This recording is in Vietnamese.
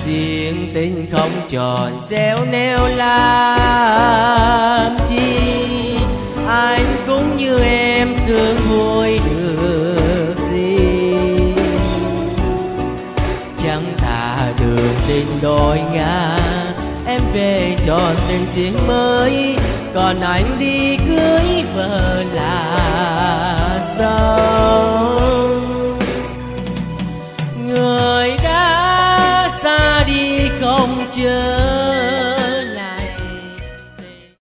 Chuyện tình không tròn gieo neo làm chi, anh cũng như em sướng vui được gì. Chẳng thà đường tình đôi ngả, em về tròn tình duyên mới, còn anh đi cưới vợ là sao?